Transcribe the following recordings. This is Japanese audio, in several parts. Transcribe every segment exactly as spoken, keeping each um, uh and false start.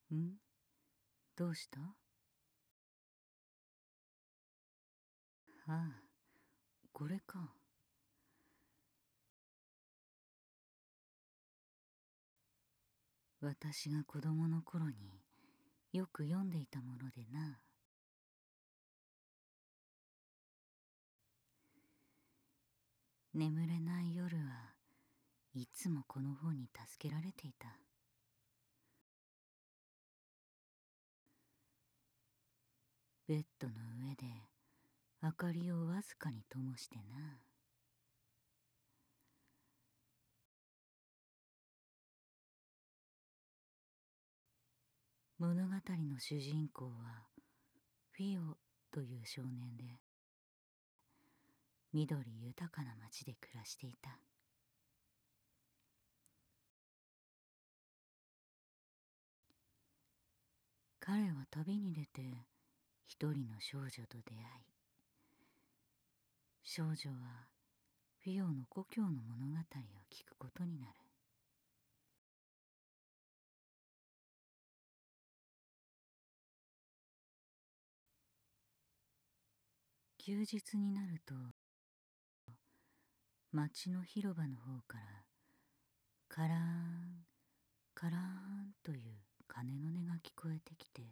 ん？どうした？ああ、これか。私が子供の頃によく読んでいたものでな。眠れない夜はいつもこの本に助けられていた。ベッドの上で明かりをわずかに灯してな。物語の主人公はフィオという少年で、緑豊かな町で暮らしていた。彼は旅に出て一人の少女と出会い、少女はフィオの故郷の物語を聞くことになる。休日になると、町の広場の方からカラーンカラーンという鐘の音が聞こえてきて、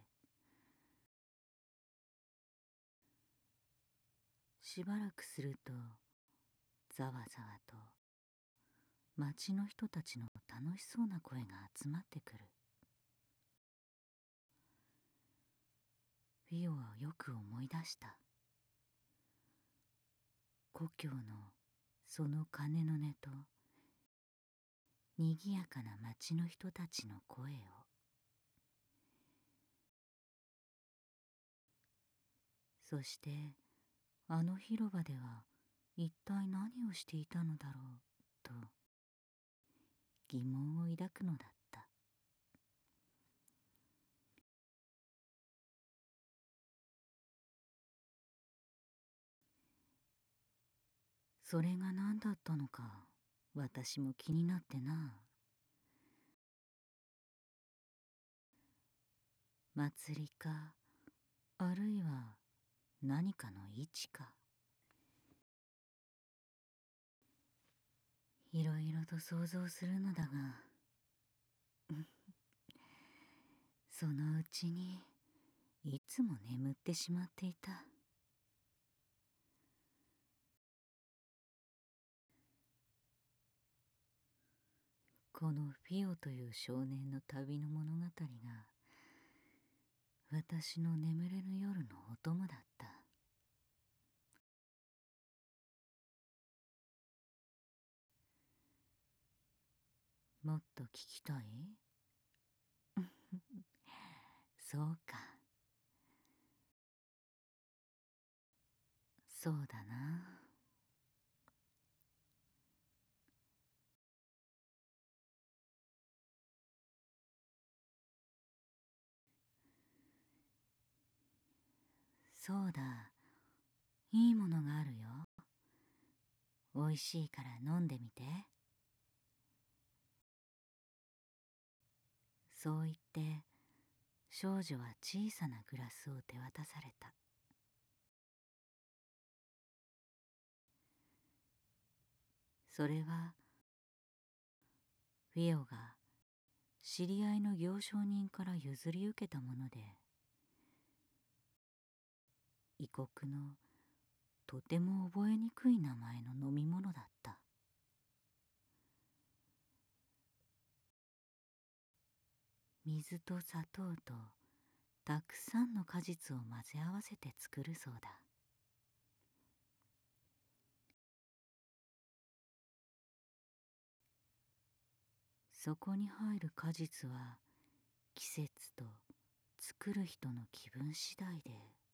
しばらくするとざわざわと町の人たちの楽しそうな声が集まってくる。フィオはよく思い出した。故郷のその鐘の音とにぎやかな町の人たちの声を。そしてあの広場では一体何をしていたのだろうと疑問を抱くのだった。それが何だったのか私も気になってな。祭りか、あるいは何かの位置か。いろいろと想像するのだがそのうちにいつも眠ってしまっていた。このフィオという少年の旅の物語が私の眠れぬ夜のお供だった。もっと聞きたい？そうか。そうだな。そうだ。いいものがあるよ。おいしいから飲んでみて。そう言って少女は小さなグラスを手渡された。それはフィオが知り合いの行商人から譲り受けたもので、異国のとても覚えにくい名前の飲み物だった。水と砂糖とたくさんの果実を混ぜ合わせて作るそうだ。そこに入る果実は季節と作る人の気分次第で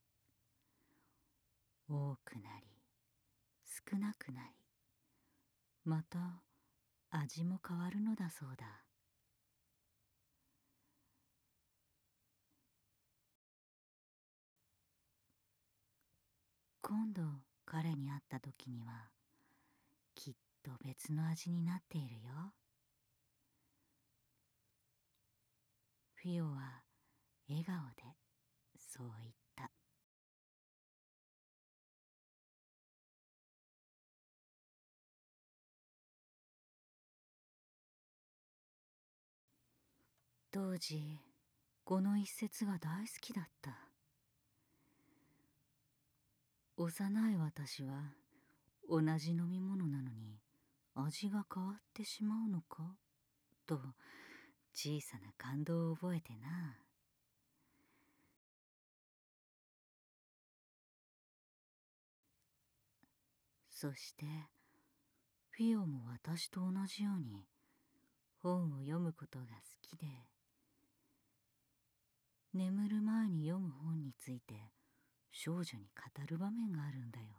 多くなり少なくなり、また味も変わるのだそうだ。今度彼に会った時にはきっと別の味になっているよ。フィオは笑顔でそう言った。当時この一節が大好きだった。幼い私は同じ飲み物なのに味が変わってしまうのかと小さな感動を覚えてな。そしてフィオも私と同じように本を読むことが好きで、眠る前に読む本について少女に語る場面があるんだよ。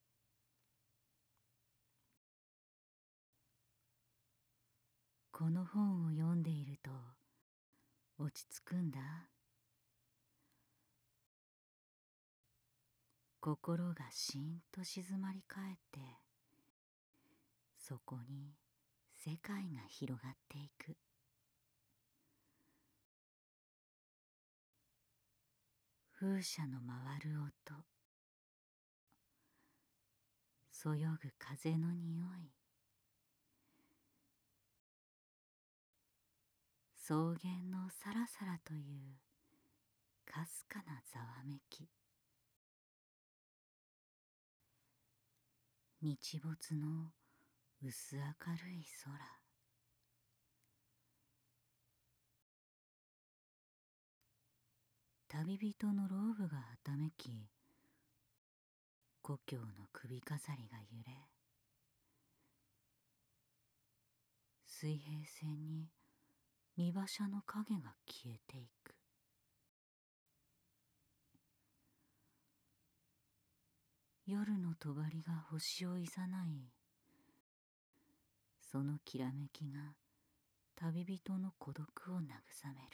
この本を読んでいると落ち着くんだ。心がしんと静まり返って、そこに世界が広がっていく。風車の回る音、そよぐ風の匂い、草原のさらさらというかすかなざわめき、日没の薄明るい空、旅人のローブがはためき、故郷の首飾りが揺れ、水平線に荷馬車の影が消えていく。夜の帳が星をいざない、そのきらめきが旅人の孤独を慰める。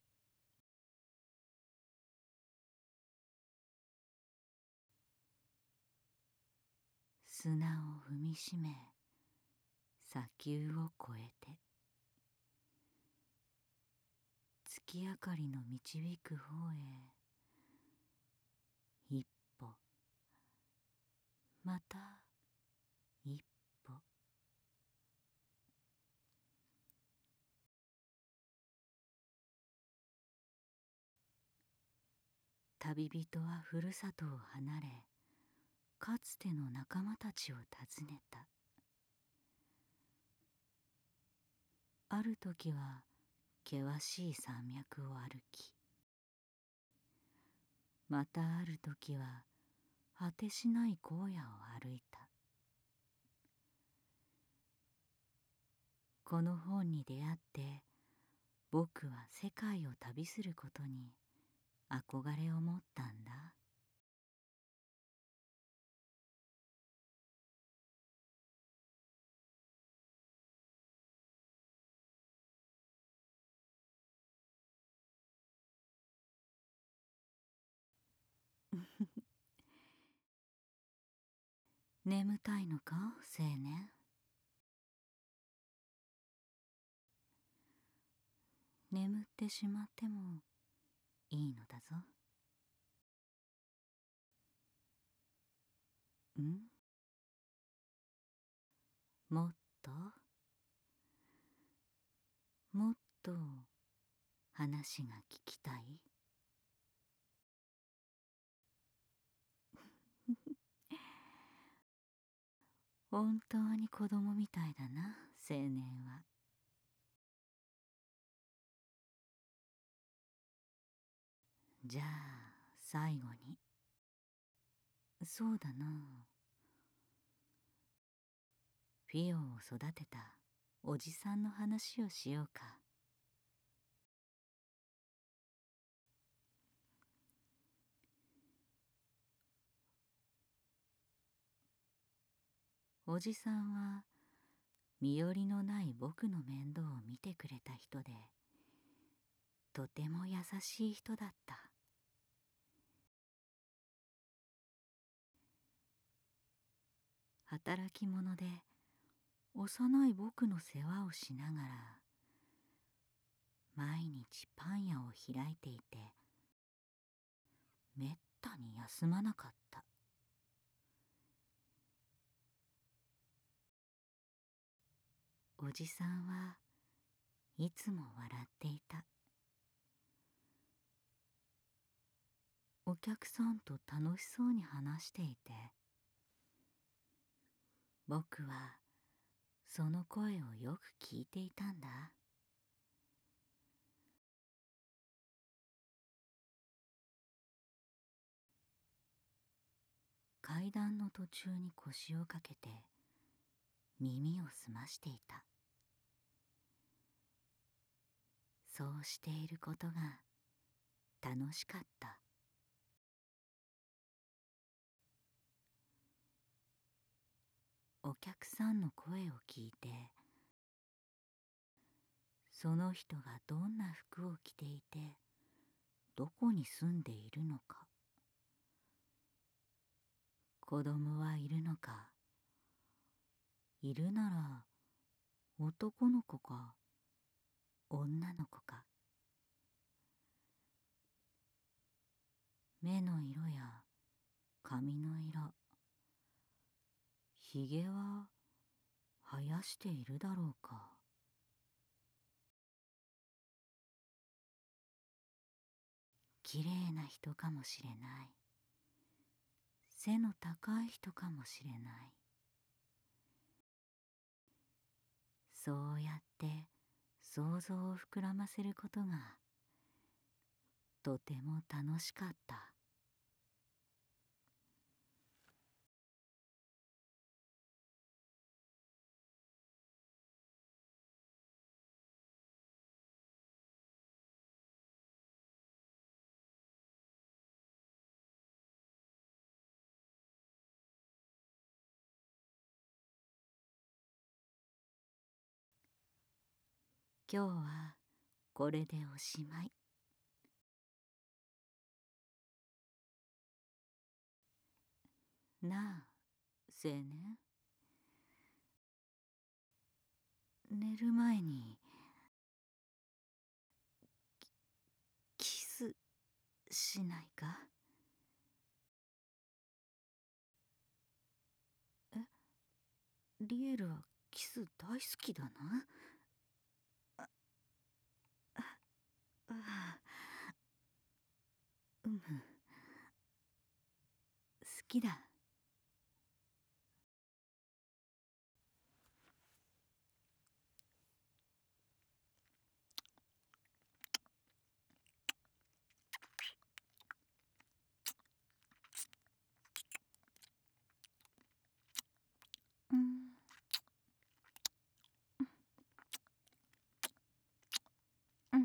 砂を踏みしめ、砂丘を越えて、月明かりの導く方へ、一歩、また一歩。旅人はふるさとを離れ、かつての仲間たちを訪ねた。ある時は険しい山脈を歩き、またある時は果てしない荒野を歩いた。この本に出会って僕は世界を旅することに憧れを持ったんだ。眠たいのか、青年。眠ってしまってもいいのだぞ。ん？もっともっと話が聞きたい？本当に子供みたいだな、青年は。じゃあ最後に、そうだな、フィオを育てたおじさんの話をしようか。おじさんは身寄りのない僕の面倒を見てくれた人で、とても優しい人だった。働き者で幼い僕の世話をしながら、 毎日パン屋を開いていて、めったに休まなかった。おじさんはいつも笑っていた。お客さんと楽しそうに話していて、僕はその声をよく聞いていたんだ。階段の途中に腰をかけて耳を澄ましていた。そうしていることが楽しかった。お客さんの声を聞いて、その人がどんな服を着ていて、どこに住んでいるのか、子供はいるのか、いるなら男の子か女の子か、目の色や髪の色、ひげは生やしているだろうか。きれいな人かもしれない。背の高い人かもしれない。そうやって想像を膨らませることがとても楽しかった。今日はこれでおしまい。なあ、青年。寝る前にキスしないか？え、リエルはキス大好きだな。あ、あ、うむ、好きだ。うん、うん。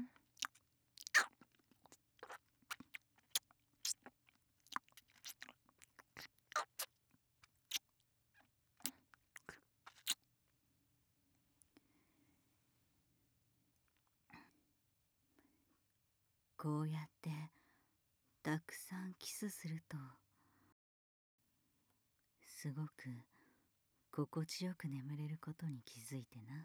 こうやってたくさんキスすると、すごく心地よく眠れることに気づいてな。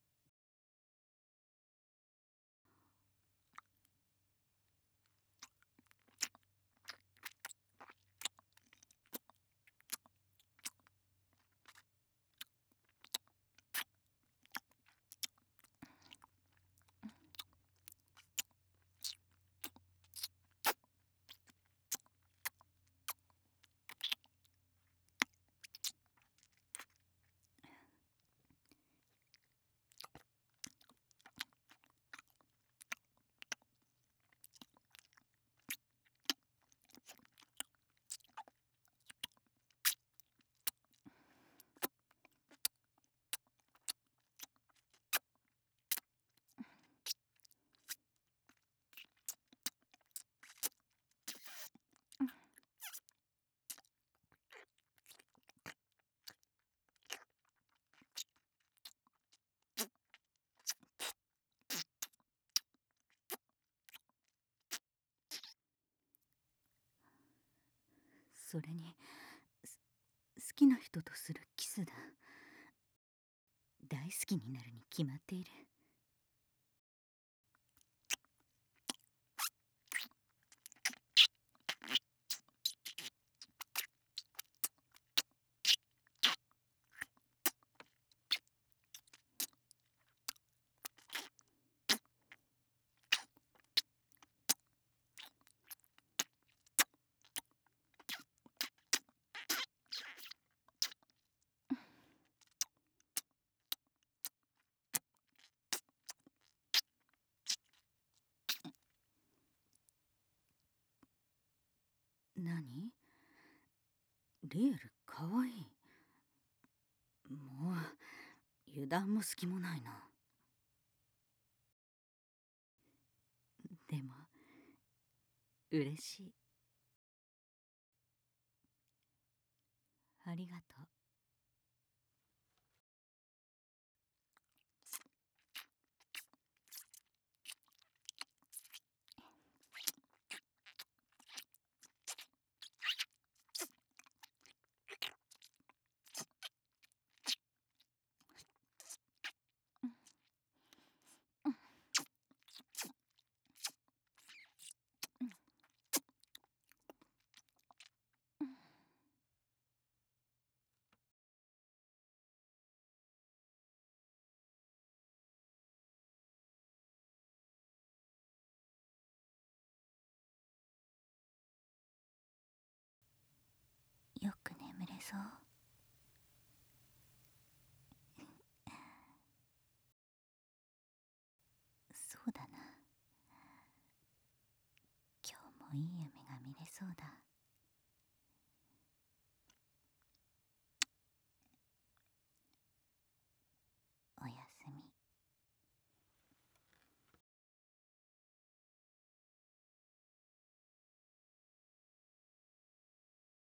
それに好きな人とするキスだ。大好きになるに決まっている。 リエルかわいい。もう油断も隙もないな。でも嬉しい。ありがとう。よく眠れそう？そうだな。今日もいい夢が見れそうだ。